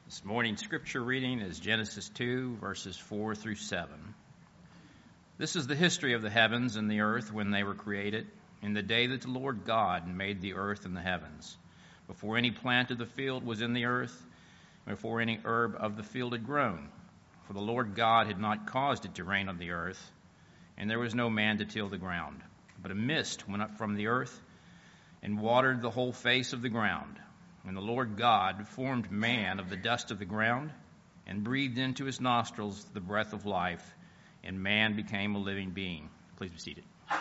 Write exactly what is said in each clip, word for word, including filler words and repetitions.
This morning's scripture reading is Genesis two, verses four through seven. This is the history of the heavens and the earth when they were created, in the day that the Lord God made the earth and the heavens, before any plant of the field was in the earth, and before any herb of the field had grown. For the Lord God had not caused it to rain on the earth, and there was no man to till the ground. But a mist went up from the earth and watered the whole face of the ground. And the Lord God formed man of the dust of the ground and breathed into his nostrils the breath of life, and man became a living being. Please be seated. I'd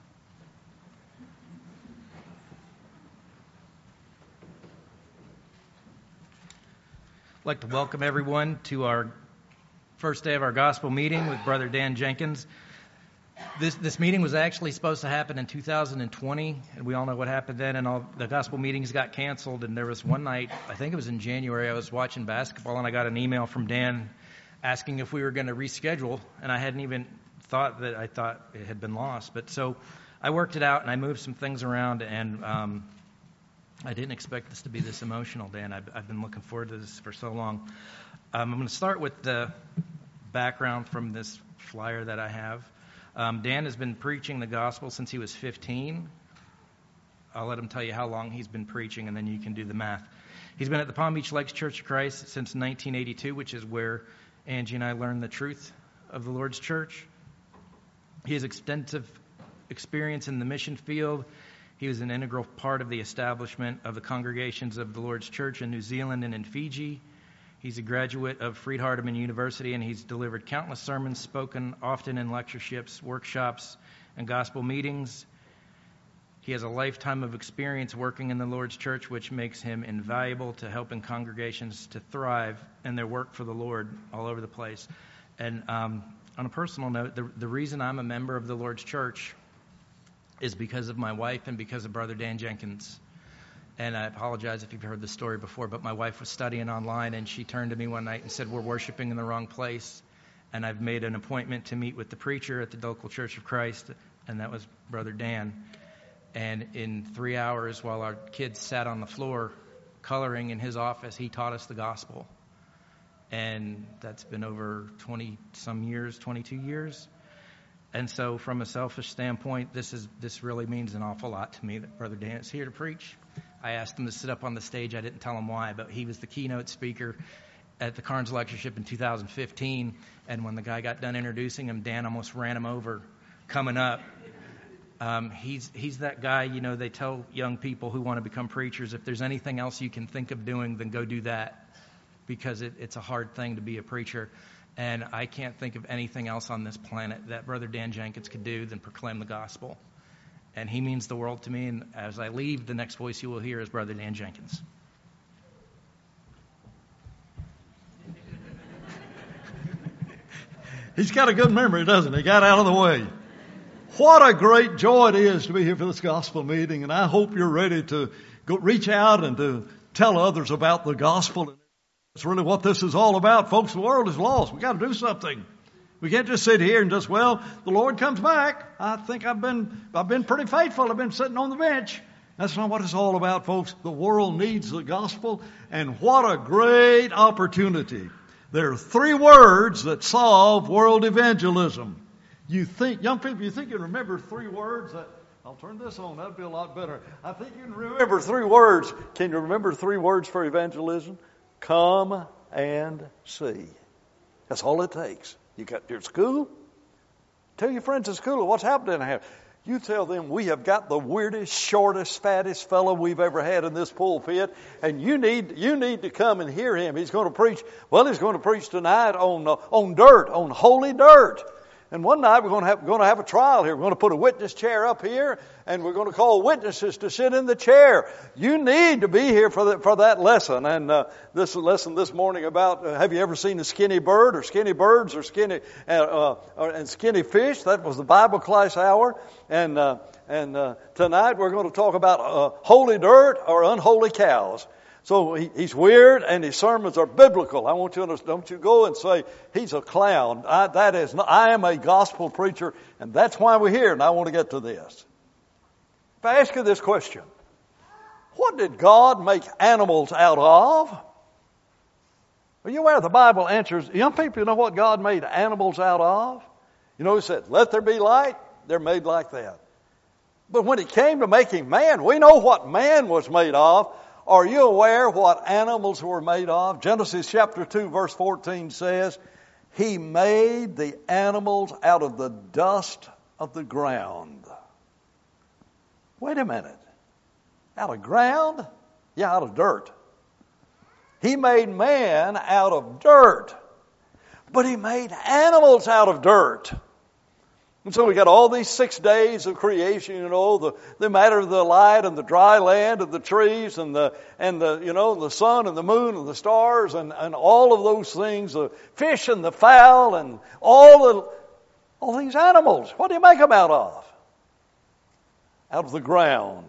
like to welcome everyone to our first day of our gospel meeting with Brother Dan Jenkins. This this meeting was actually supposed to happen in two thousand twenty, and we all know what happened then, and all the gospel meetings got canceled. And there was one night, I think it was in January, I was watching basketball, and I got an email from Dan asking if we were going to reschedule, and I hadn't even thought that I thought it had been lost. But so I worked it out, and I moved some things around, and um, I didn't expect this to be this emotional, Dan. I've, I've been looking forward to this for so long. Um, I'm going to start with the background from this flyer that I have. Um, Dan has been preaching the gospel since he was fifteen. I'll let him tell you how long he's been preaching, and then you can do the math. He's been at the Palm Beach Lakes Church of Christ since nineteen eighty-two, which is where Angie and I learned the truth of the Lord's church. He has extensive experience in the mission field. He was an integral part of the establishment of the congregations of the Lord's church in New Zealand and in Fiji. He's a graduate of Freed-Hardeman University, and he's delivered countless sermons, spoken often in lectureships, workshops, and gospel meetings. He has a lifetime of experience working in the Lord's church, which makes him invaluable to helping congregations to thrive in their work for the Lord all over the place. And um, on a personal note, the, the reason I'm a member of the Lord's church is because of my wife and because of Brother Dan Jenkins. And I apologize if you've heard the story before, but my wife was studying online, and she turned to me one night and said, "We're worshiping in the wrong place." And I've made an appointment to meet with the preacher at the local Church of Christ, and that was Brother Dan. And in three hours, while our kids sat on the floor coloring in his office, he taught us the gospel. And that's been over twenty-some years, twenty-two years. And so from a selfish standpoint, this is this really means an awful lot to me that Brother Dan is here to preach. I asked him to sit up on the stage. I didn't tell him why, but he was the keynote speaker at the Carnes Lectureship in two thousand fifteen. And when the guy got done introducing him, Dan almost ran him over coming up. Um, he's he's that guy, you know, they tell young people who want to become preachers, if there's anything else you can think of doing, then go do that, because it, it's a hard thing to be a preacher. And I can't think of anything else on this planet that Brother Dan Jenkins could do than proclaim the gospel. And he means the world to me. And as I leave, the next voice you will hear is Brother Dan Jenkins. He's got a good memory, doesn't he? He got out of the way. What a great joy it is to be here for this gospel meeting. And I hope you're ready to go reach out and to tell others about the gospel. That's really what this is all about. Folks, the world is lost. We've got to do something. We can't just sit here and just, well, the Lord comes back. I think I've been, I've been pretty faithful. I've been sitting on the bench. That's not what it's all about, folks. The world needs the gospel, and what a great opportunity. There are three words that solve world evangelism. You think, young people, you think you remember three words that, I'll turn this on, that'd be a lot better. I think you can remember three words. Can you remember three words for evangelism? Come and see. That's all it takes. You got your school. Tell your friends at school what's happening here. You tell them we have got the weirdest, shortest, fattest fellow we've ever had in this pulpit, and you need you need to come and hear him. He's going to preach. Well, he's going to preach tonight on uh, on dirt, on holy dirt. And one night we're going to have going to have a trial here. We're going to put a witness chair up here, and we're going to call witnesses to sit in the chair. You need to be here for that for that lesson. And uh, this lesson this morning about uh, have you ever seen a skinny bird or skinny birds or skinny uh, uh, and skinny fish? That was the Bible class hour. And uh, and uh, tonight we're going to talk about uh, holy dirt or unholy cows. So he, he's weird, and his sermons are biblical. I want you to don't you go and say he's a clown. I, that is, not, I am a gospel preacher, and that's why we're here. And I want to get to this. If I ask you this question, what did God make animals out of? Are you aware the Bible answers, young people, you know what God made animals out of? You know, He said, let there be light. They're made like that. But when it came to making man, we know what man was made of. Are you aware what animals were made of? Genesis chapter two verse fourteen says, He made the animals out of the dust of the ground. Wait a minute. Out of ground? Yeah, out of dirt. He made man out of dirt. But He made animals out of dirt. And so we got all these six days of creation, you know, the, the matter of the light and the dry land and the trees and the, and the, you know, the sun and the moon and the stars and, and all of those things, the fish and the fowl and all the, all these animals. What do you make them out of? Out of the ground.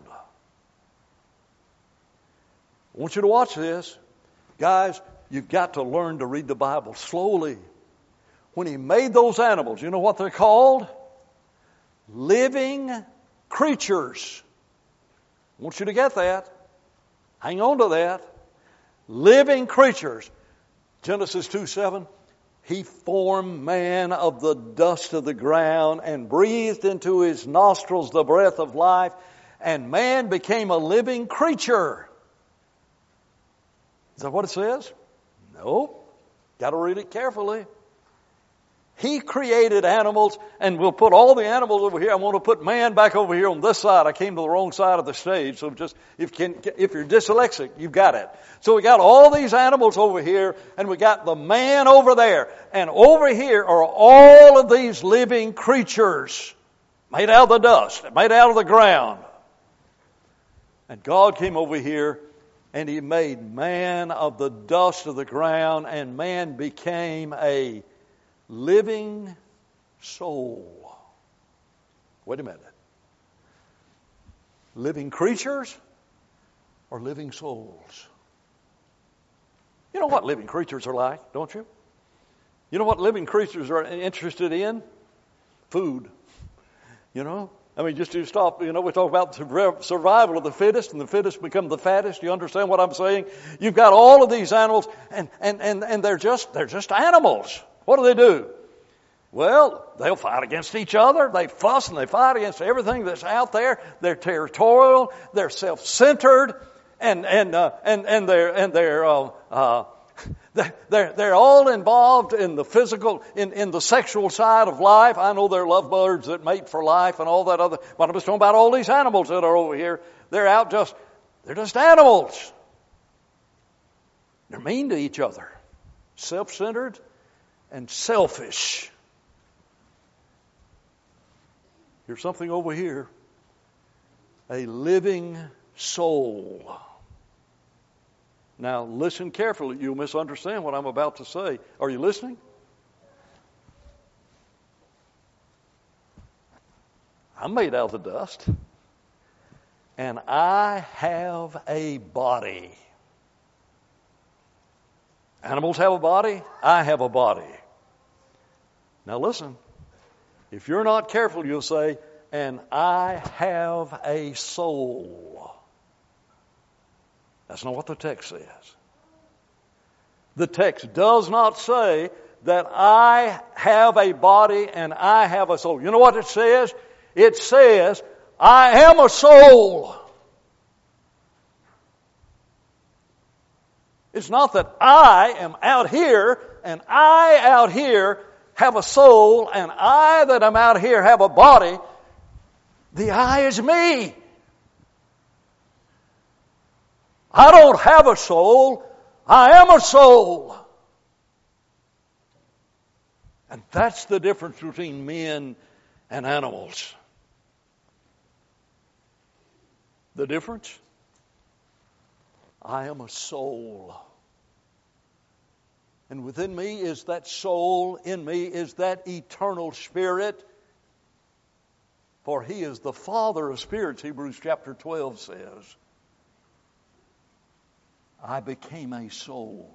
I want you to watch this. Guys, you've got to learn to read the Bible slowly. When He made those animals, you know what they're called? Living creatures. I want you to get that. Hang on to that. Living creatures. Genesis two seven. He formed man of the dust of the ground and breathed into his nostrils the breath of life, and man became a living creature. Is that what it says? No. Got to read it carefully. He created animals, and we'll put all the animals over here. I want to put man back over here on this side. I came to the wrong side of the stage, so just if can, if you're dyslexic, you've got it. So we got all these animals over here, and we got the man over there, and over here are all of these living creatures made out of the dust, made out of the ground. And God came over here, and He made man of the dust of the ground, and man became a living soul. Wait a minute. Living creatures or living souls? You know what living creatures are like, don't you? You know what living creatures are interested in? Food. You know? I mean, just to stop, you know, we talk about survival of the fittest, and the fittest become the fattest. You understand what I'm saying? You've got all of these animals, and, and, and, and they're just they're just animals. What do they do? Well, they'll fight against each other. They fuss and they fight against everything that's out there. They're territorial. They're self-centered, and and uh, and and they're and they're uh, uh, they're they're all involved in the physical, in in the sexual side of life. I know they're lovebirds that mate for life and all that other. But I'm just talking about all these animals that are over here. They're out just they're just animals. They're mean to each other, self-centered and selfish. Here's something over here. A living soul. Now listen carefully. You'll misunderstand what I'm about to say. Are you listening? I'm made out of the dust. And I have a body. Animals have a body. I have a body. Now listen, if you're not careful, you'll say, and I have a soul. That's not what the text says. The text does not say that I have a body and I have a soul. You know what it says? It says, I am a soul. It's not that I am out here and I out here have a soul and I that am out here have a body. The I is me. I don't have a soul. I am a soul. And that's the difference between men and animals. The difference? I am a soul. And within me is that soul, in me is that eternal spirit. For He is the Father of spirits, Hebrews chapter twelve says. I became a soul.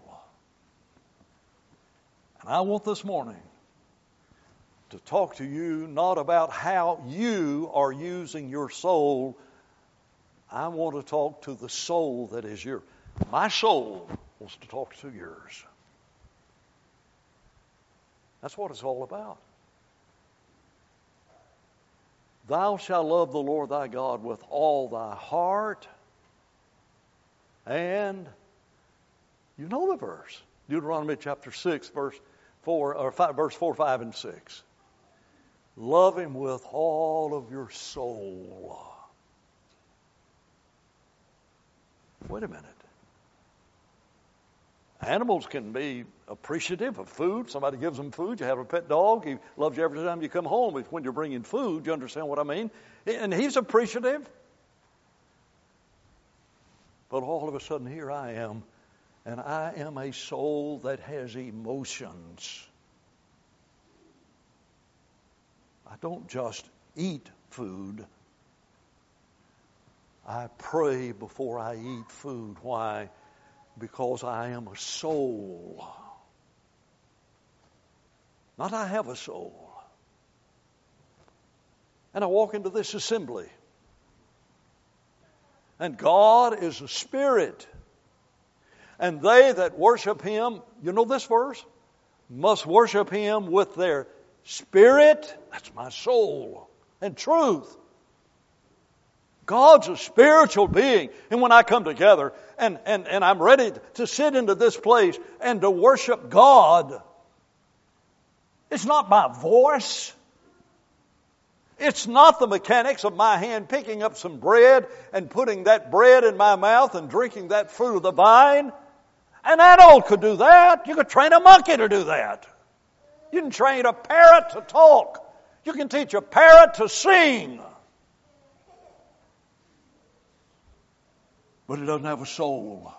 And I want this morning to talk to you not about how you are using your soul. I want to talk to the soul that is yours. My soul wants to talk to yours. That's what it's all about. Thou shalt love the Lord thy God with all thy heart. And you know the verse. Deuteronomy chapter six, verse four, or five, verse four, five, and six. Love him with all of your soul. Wait a minute. Animals can be appreciative of food. Somebody gives them food. You have a pet dog. He loves you every time you come home. If when you're bringing food, you understand what I mean? And he's appreciative. But all of a sudden, here I am, and I am a soul that has emotions. I don't just eat food. I pray before I eat food. Why? Because I am a soul. Not I have a soul. And I walk into this assembly. And God is a spirit. And they that worship him, you know this verse? Must worship him with their spirit, that's my soul, and truth. God's a spiritual being. And when I come together and, and, and I'm ready to sit into this place and to worship God, it's not my voice. It's not the mechanics of my hand picking up some bread and putting that bread in my mouth and drinking that fruit of the vine. An animal could do that. You could train a monkey to do that. You can train a parrot to talk. You can teach a parrot to sing. But it doesn't have a soul.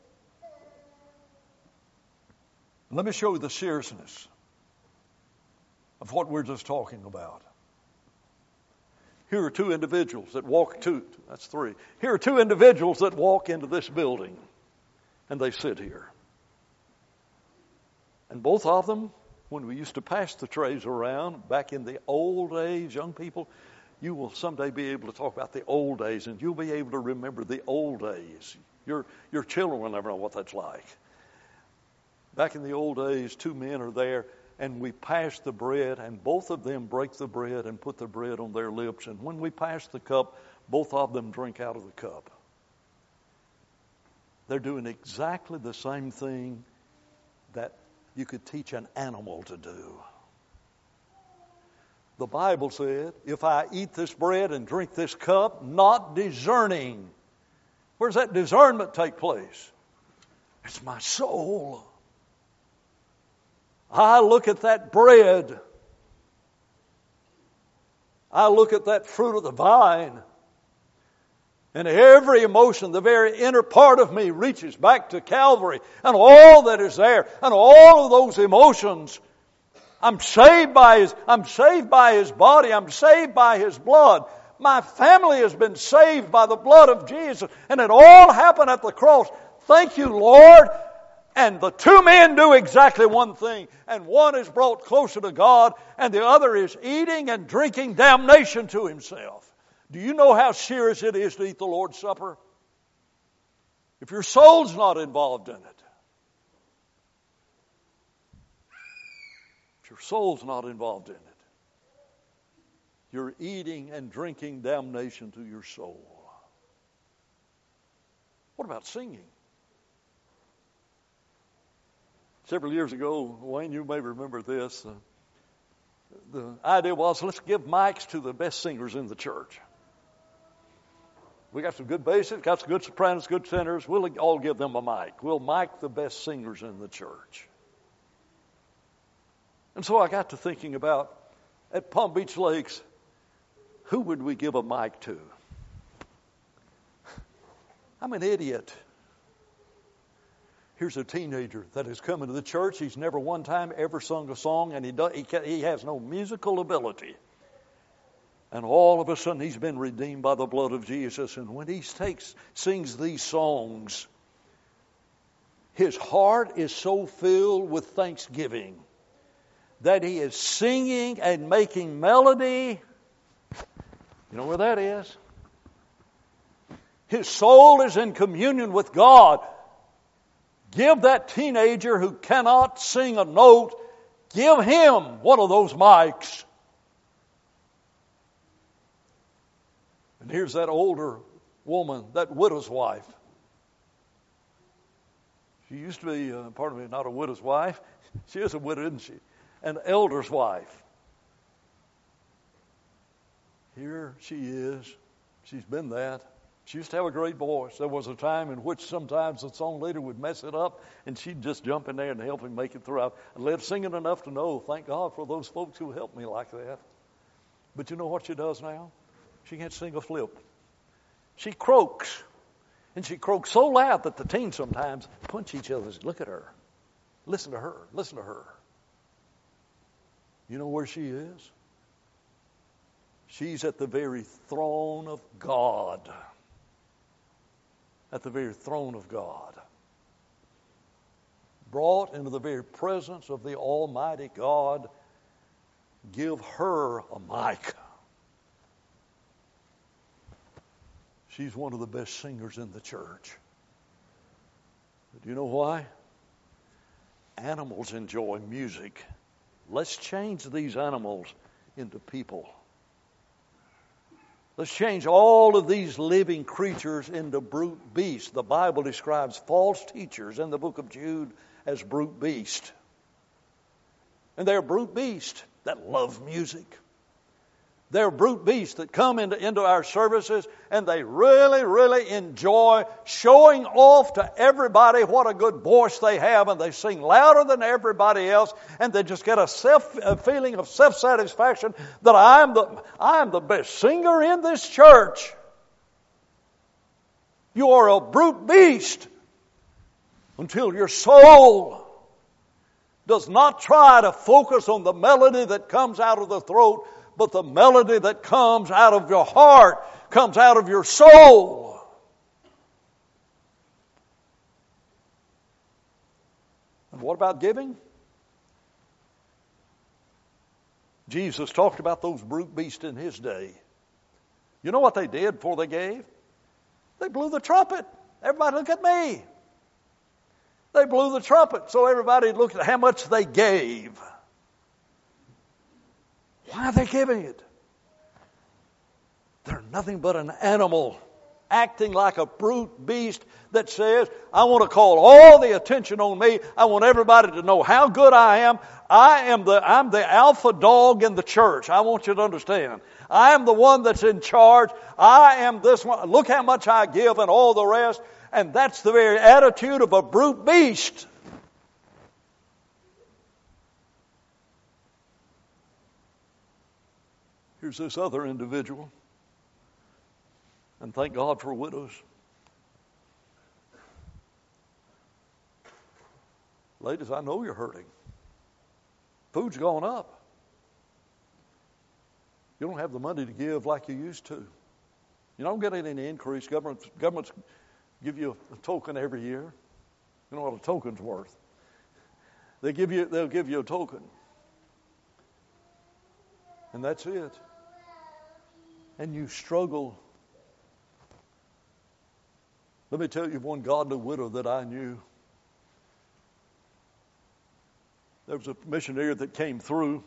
Let me show you the seriousness of what we're just talking about. Here are two individuals that walk, two, that's three. Here are two individuals that walk into this building, and they sit here. And both of them, when we used to pass the trays around, back in the old days, young people, you will someday be able to talk about the old days, and you'll be able to remember the old days. Your, your children will never know what that's like. Back in the old days, two men are there, and we pass the bread, and both of them break the bread and put the bread on their lips. And when we pass the cup, both of them drink out of the cup. They're doing exactly the same thing that you could teach an animal to do. The Bible said, if I eat this bread and drink this cup, not discerning. Where does that discernment take place? It's my soul. I look at that bread. I look at that fruit of the vine. And every emotion, the very inner part of me reaches back to Calvary and all that is there. And all of those emotions, I'm saved by His, I'm saved by His body. I'm saved by His blood. My family has been saved by the blood of Jesus. And it all happened at the cross. Thank you, Lord. And the two men do exactly one thing. And one is brought closer to God, and the other is eating and drinking damnation to himself. Do you know how serious it is to eat the Lord's Supper? If your soul's not involved in it. If your soul's not involved in it. You're eating and drinking damnation to your soul. What about singing? Several years ago, Wayne, you may remember this. Uh, the idea was, let's give mics to the best singers in the church. We got some good bassists, got some good sopranos, good tenors. We'll all give them a mic. We'll mic the best singers in the church. And so I got to thinking about, at Palm Beach Lakes, who would we give a mic to? I'm an idiot. Here's a teenager that has come into the church. He's never one time ever sung a song, and he, does, he, can, he has no musical ability. And all of a sudden, he's been redeemed by the blood of Jesus. And when he takes, sings these songs, his heart is so filled with thanksgiving that he is singing and making melody. You know where that is? His soul is in communion with God. Give that teenager who cannot sing a note, Give him one of those mics. And here's that older woman, that widow's wife. She used to be, uh, pardon me, not a widow's wife. She is a widow, isn't she? An elder's wife. Here she is. She's been that. She used to have a great voice. There was a time in which sometimes the song leader would mess it up, and she'd just jump in there and help him make it throughout. I lived singing enough to know, thank God for those folks who helped me like that. But you know what she does now? She can't sing a flip. She croaks. And she croaks so loud that the teens sometimes punch each other. Look at her. Listen to her. Listen to her. You know where she is? She's at the very throne of God. At the very throne of God. Brought into the very presence of the Almighty God. Give her a mic. She's one of the best singers in the church. But do you know why? Animals enjoy music. Let's change these animals into people. Let's change all of these living creatures into brute beasts. The Bible describes false teachers in the book of Jude as brute beasts. And they're brute beasts that love music. They're brute beasts that come into, into our services, and they really, really enjoy showing off to everybody what a good voice they have, and they sing louder than everybody else, and they just get a, self, a feeling of self-satisfaction that I'm the, I'm the best singer in this church. You are a brute beast until your soul does not try to focus on the melody that comes out of the throat, but the melody that comes out of your heart, comes out of your soul. And what about giving? Jesus talked about those brute beasts in his day. You know what they did before they gave? They blew the trumpet. Everybody look at me. They blew the trumpet so everybody looked at how much they gave. Why are they giving it? They're nothing but an animal acting like a brute beast that says, I want to call all the attention on me. I want everybody to know how good I am. I am the, I'm the alpha dog in the church. I want you to understand. I am the one that's in charge. I am this one. Look how much I give and all the rest. And that's the very attitude of a brute beast. Here's this other individual. And thank God for widows. Ladies, I know you're hurting. Food's gone up. You don't have the money to give like you used to. You don't get any increase. Governments, governments give you a token every year. You know what a token's worth. They give you, they'll give you a token. And that's it. And you struggle. Let me tell you of one godly widow that I knew. There was a missionary that came through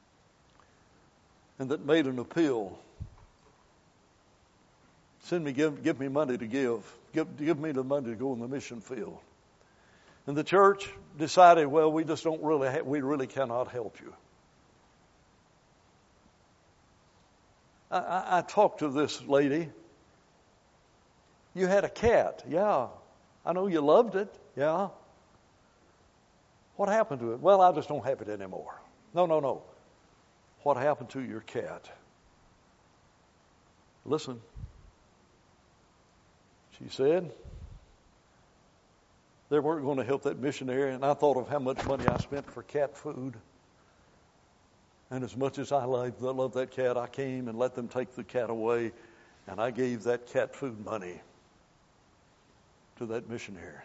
and that made an appeal. Send me, give, give me money to give. Give, give me the money to go in the mission field. And the church decided, well, we just don't really, ha- we really cannot help you. I, I, I talked to this lady. You had a cat. Yeah. I know you loved it. Yeah. What happened to it? Well, I just don't have it anymore. No, no, no. What happened to your cat? Listen. She said they weren't going to help that missionary, and I thought of how much money I spent for cat food. And as much as I love, love that cat, I came and let them take the cat away, and I gave that cat food money to that missionary.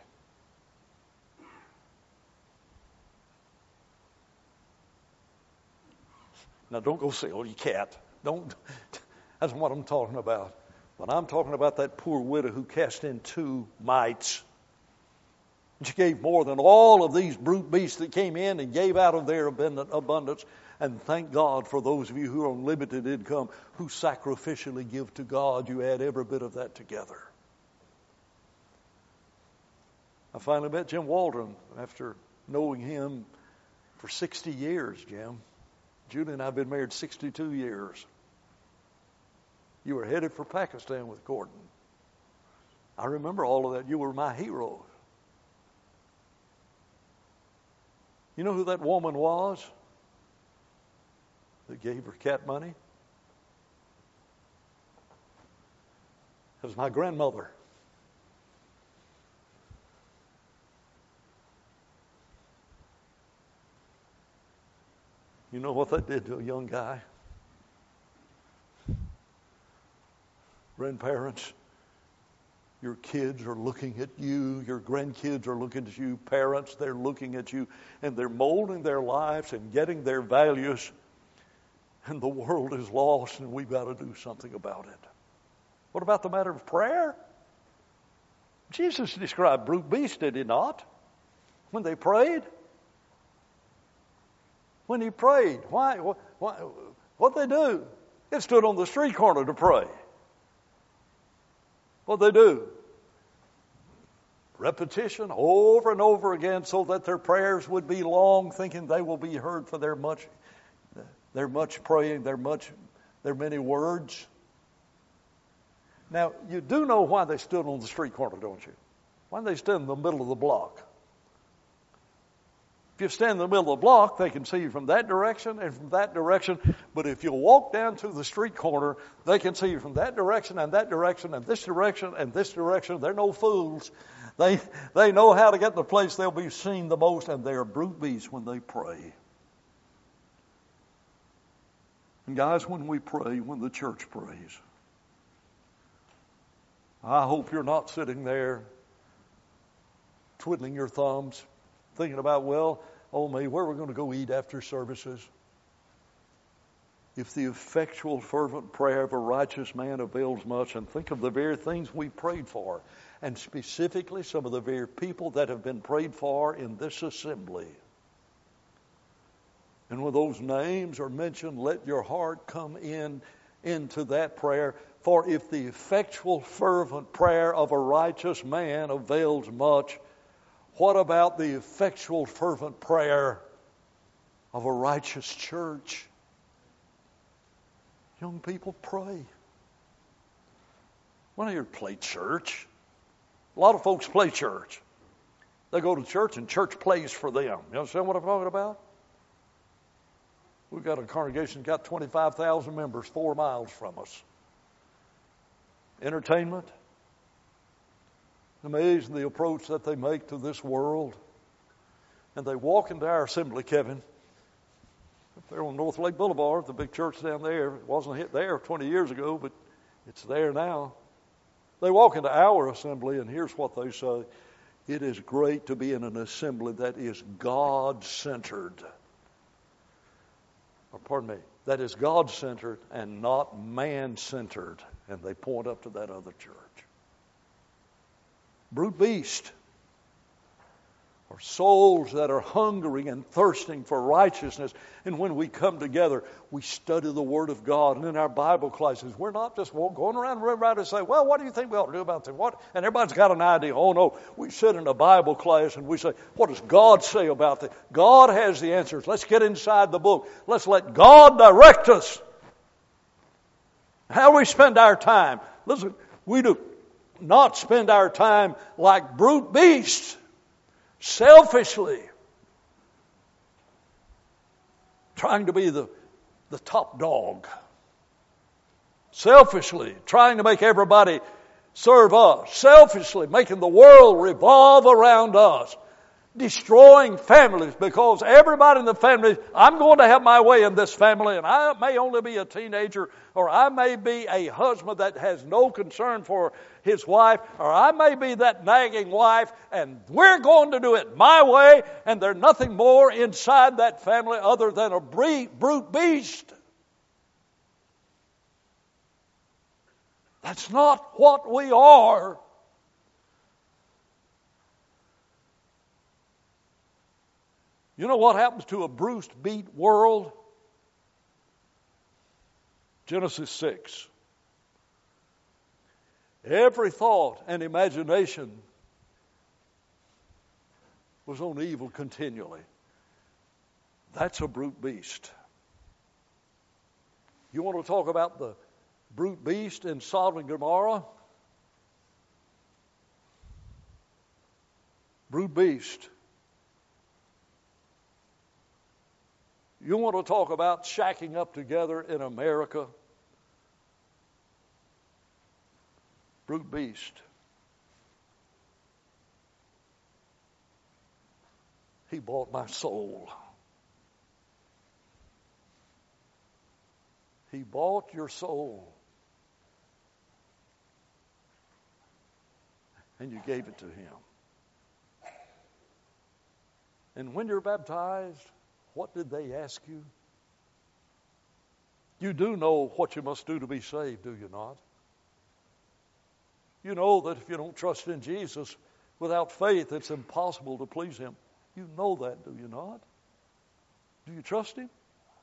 Now, don't go sell your cat. Don't. That's what I'm talking about. But I'm talking about that poor widow who cast in two mites. She gave more than all of these brute beasts that came in and gave out of their abundant abundance. And thank God for those of you who are on limited income who sacrificially give to God. You add every bit of that together. I finally met Jim Waldron after knowing him for sixty years, Jim. Julie and I have been married sixty-two years. You were headed for Pakistan with Gordon. I remember all of that. You were my hero. You know who that woman was that gave her cat money? It was my grandmother. You know what that did to a young guy? Grandparents, your kids are looking at you. Your grandkids are looking at you. Parents, they're looking at you. And they're molding their lives and getting their values. And the world is lost, and we've got to do something about it. What about the matter of prayer? Jesus described brute beasts, did he not? When they prayed? When he prayed, why? why what'd they do? It stood on the street corner to pray. What'd they do? Repetition over and over again so that their prayers would be long, thinking they will be heard for their much, their much praying, their much, their many words. Now, you do know why they stood on the street corner, don't you? Why did they stand in the middle of the block? If you stand in the middle of the block, they can see you from that direction and from that direction. But if you walk down to the street corner, they can see you from that direction and that direction and this direction and this direction. They're no fools. They, they know how to get to the place they'll be seen the most, and they are brute beasts when they pray. And guys, when we pray, when the church prays, I hope you're not sitting there twiddling your thumbs, thinking about, well, oh me, where are we going to go eat after services? If the effectual, fervent prayer of a righteous man avails much, and think of the very things we prayed for, and specifically some of the very people that have been prayed for in this assembly. And when those names are mentioned, let your heart come in into that prayer. For if the effectual, fervent prayer of a righteous man avails much, what about the effectual, fervent prayer of a righteous church? Young people, pray. Why don't you play church? A lot of folks play church. They go to church and church plays for them. You understand what I'm talking about? We've got a congregation that's got twenty-five thousand members four miles from us. Entertainment. Amazing the approach that they make to this world. And they walk into our assembly, Kevin. Up there on North Lake Boulevard, the big church down there. It wasn't hit there twenty years ago, but it's there now. They walk into our assembly, and here's what they say. It is great to be in an assembly that is God-centered. Or pardon me, that is God-centered and not man-centered. And they point up to that other church. Brute beast are souls that are hungering and thirsting for righteousness. And when we come together, we study the Word of God. And in our Bible classes, we're not just going around and around and say, well, what do you think we ought to do about this? What? And everybody's got an idea. Oh, no. We sit in a Bible class and we say, what does God say about this? God has the answers. Let's get inside the book. Let's let God direct us. How we spend our time. Listen, we do not spend our time like brute beasts, selfishly, trying to be the, the top dog, selfishly trying to make everybody serve us, selfishly making the world revolve around us, destroying families because everybody in the family, I'm going to have my way in this family, and I may only be a teenager, or I may be a husband that has no concern for his wife, or I may be that nagging wife, and we're going to do it my way, and there's nothing more inside that family other than a brute beast. That's not what we are. You know what happens to a bruised, beat world? Genesis six. Every thought and imagination was on evil continually. That's a brute beast. You want to talk about the brute beast in Sodom and Gomorrah? Brute beast. You want to talk about shacking up together in America? Brute beast. He bought my soul. He bought your soul. And you gave it to him. And when you're baptized, what did they ask you? You do know what you must do to be saved, do you not? You know that if you don't trust in Jesus, without faith, it's impossible to please him. You know that, do you not? Do you trust him?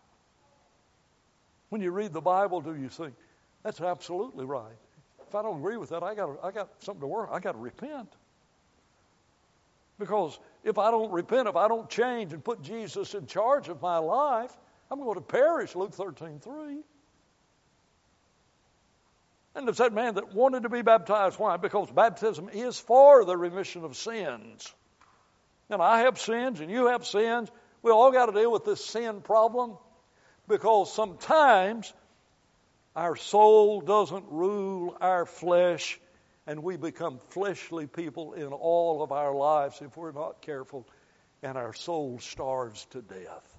When you read the Bible, do you think, that's absolutely right? If I don't agree with that, I got I got something to work. I got to repent. Because if I don't repent, if I don't change and put Jesus in charge of my life, I'm going to perish, Luke thirteen three. And it's that man that wanted to be baptized. Why? Because baptism is for the remission of sins. And I have sins and you have sins. We all got to deal with this sin problem. Because sometimes our soul doesn't rule our flesh, and we become fleshly people in all of our lives if we're not careful, and our soul starves to death.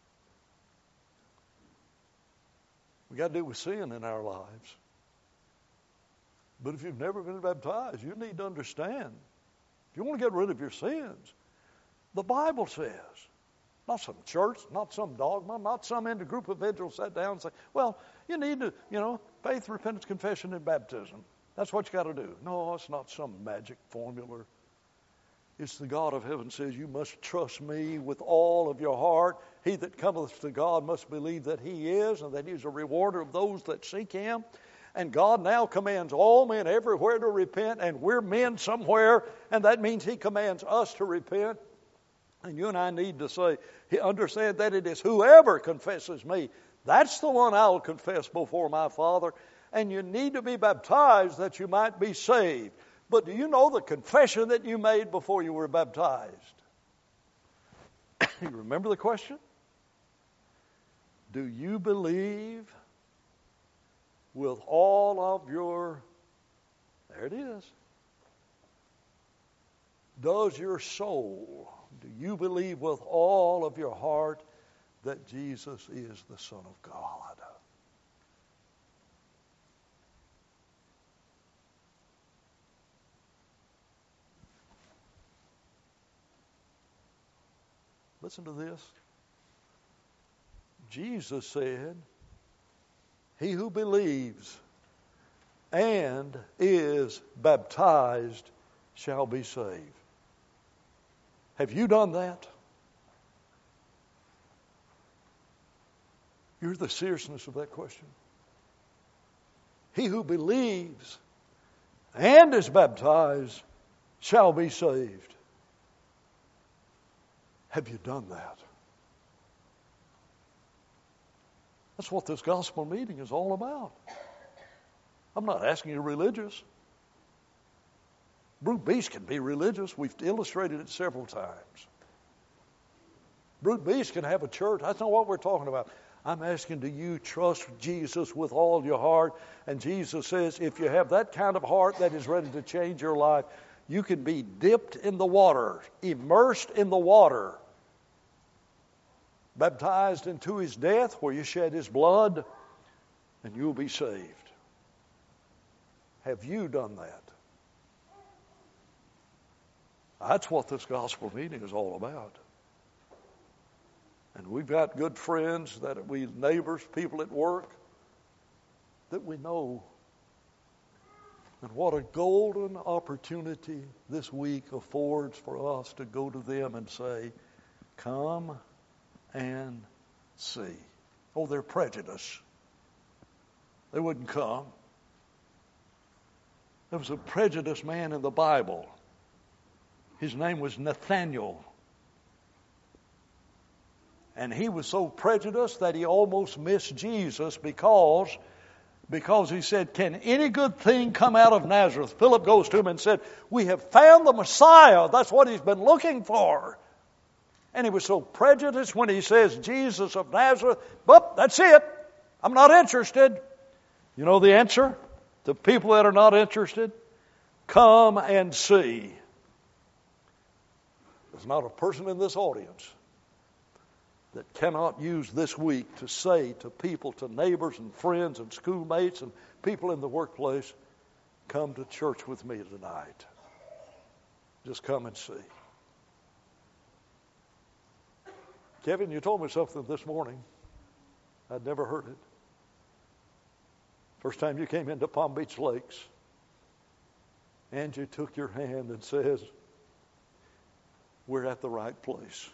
We got to deal with sin in our lives. But if you've never been baptized, you need to understand. If you want to get rid of your sins, the Bible says, not some church, not some dogma, not some inter group of individuals sat down and say, well, you need to, you know, faith, repentance, confession, and baptism. That's what you got to do. No, it's not some magic formula. It's the God of heaven says, you must trust me with all of your heart. He that cometh to God must believe that he is, and that he's a rewarder of those that seek him. And God now commands all men everywhere to repent, and we're men somewhere, and that means he commands us to repent. And you and I need to say, understand that it is whoever confesses me, that's the one I'll confess before my Father. And you need to be baptized that you might be saved. But do you know the confession that you made before you were baptized? You remember the question? Do you believe with all of your... There it is. Does your soul... Do you believe with all of your heart that Jesus is the Son of God? Listen to this. Jesus said, he who believes and is baptized shall be saved. Have you done that? Here's the seriousness of that question. He who believes and is baptized shall be saved. Have you done that? That's what this gospel meeting is all about. I'm not asking you religious. Brute beast can be religious. We've illustrated it several times. Brute beast can have a church. That's not what we're talking about. I'm asking, do you trust Jesus with all your heart? And Jesus says, if you have that kind of heart that is ready to change your life, you can be dipped in the water, immersed in the water, baptized into his death where you shed his blood, and you'll be saved. Have you done that? That's what this gospel meeting is all about. And we've got good friends, that we neighbors, people at work, that we know. And what a golden opportunity this week affords for us to go to them and say, Come and see. Oh, they're prejudiced. They wouldn't come. There was a prejudiced man in the Bible. His name was Nathaniel. And he was so prejudiced that he almost missed Jesus because, because he said, can any good thing come out of Nazareth? Philip goes to him and said, we have found the Messiah. That's what he's been looking for. And he was so prejudiced when he says, Jesus of Nazareth, but that's it. I'm not interested. You know the answer to people that are not interested? Come and see. There's not a person in this audience that cannot use this week to say to people, to neighbors and friends and schoolmates and people in the workplace, come to church with me tonight. Just come and see. Kevin, you told me something this morning. I'd never heard it. First time you came into Palm Beach Lakes, Angie took your hand and says, we're at the right place.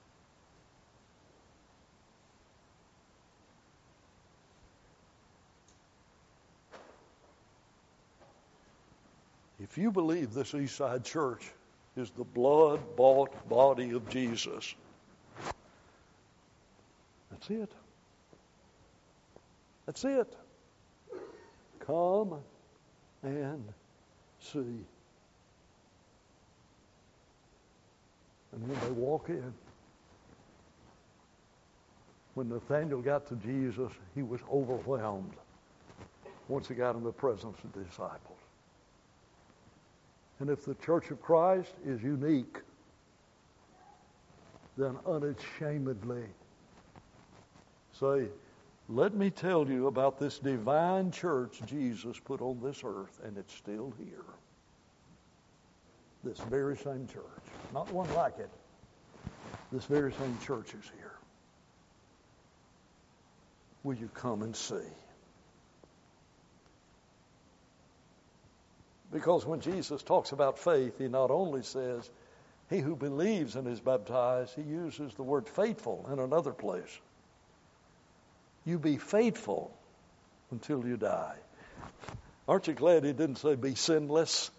If you believe this Eastside Church is the blood-bought body of Jesus, that's it. That's it. Come and see. And when they walk in, when Nathaniel got to Jesus, he was overwhelmed once he got in the presence of the disciples. And if the Church of Christ is unique, then unashamedly say, let me tell you about this divine church Jesus put on this earth, and it's still here. This very same church. Not one like it. This very same church is here. Will you come and see? Because when Jesus talks about faith, he not only says, he who believes and is baptized, he uses the word faithful in another place. You be faithful until you die. Aren't you glad he didn't say be sinless?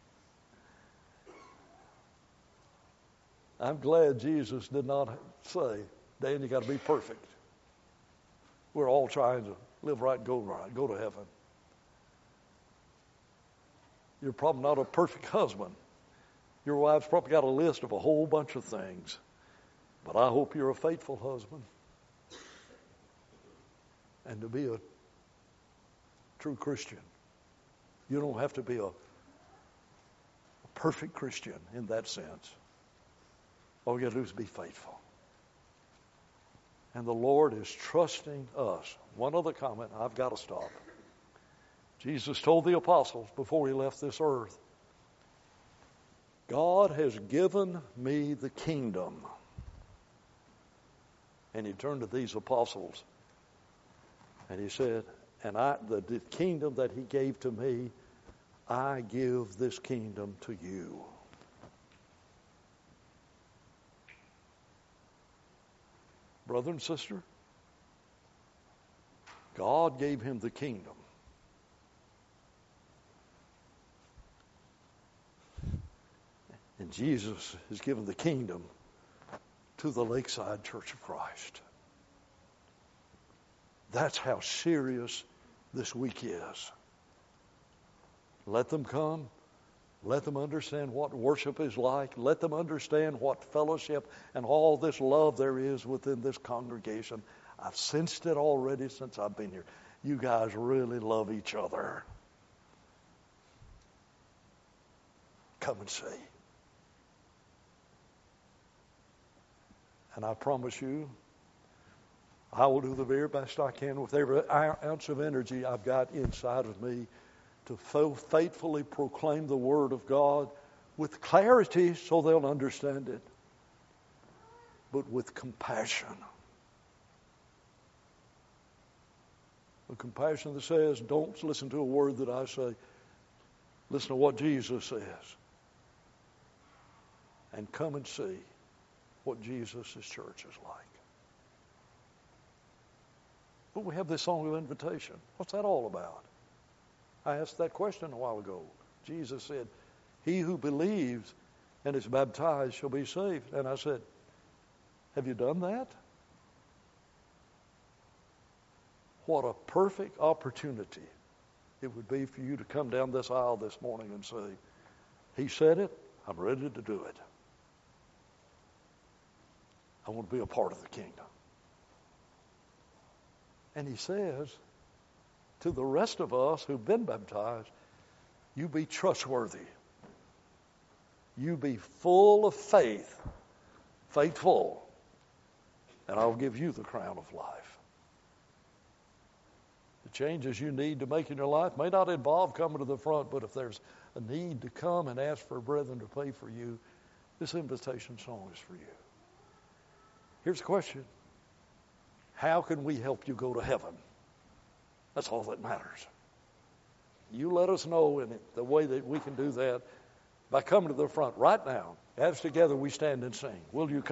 I'm glad Jesus did not say, Dan, you got to be perfect. We're all trying to live right, go right, go to heaven. You're probably not a perfect husband. Your wife's probably got a list of a whole bunch of things. But I hope you're a faithful husband. And to be a true Christian, you don't have to be a, a perfect Christian in that sense. All you got to do is be faithful. And the Lord is trusting us. One other comment, I've got to stop. Jesus told the apostles before he left this earth, God has given me the kingdom. And he turned to these apostles and he said, and I, the, the kingdom that he gave to me, I give this kingdom to you. Brother and sister, God gave him the kingdom. And Jesus has given the kingdom to the Lakeside Church of Christ. That's how serious this week is. Let them come. Let them understand what worship is like. Let them understand what fellowship and all this love there is within this congregation. I've sensed it already since I've been here. You guys really love each other. Come and see. And I promise you, I will do the very best I can with every ounce of energy I've got inside of me to faithfully proclaim the Word of God with clarity so they'll understand it, but with compassion. A compassion that says, don't listen to a word that I say. Listen to what Jesus says. And come and see what Jesus' church is like. But we have this song of invitation. What's that all about? I asked that question a while ago. Jesus said, he who believes and is baptized shall be saved. And I said, have you done that? What a perfect opportunity it would be for you to come down this aisle this morning and say, he said it, I'm ready to do it. I want to be a part of the kingdom. And he says to the rest of us who've been baptized, you be trustworthy. You be full of faith, faithful, and I'll give you the crown of life. The changes you need to make in your life may not involve coming to the front, but if there's a need to come and ask for brethren to pray for you, this invitation song is for you. Here's the question. How can we help you go to heaven? That's all that matters. You let us know in the way that we can do that by coming to the front right now. As together we stand and sing. Will you come?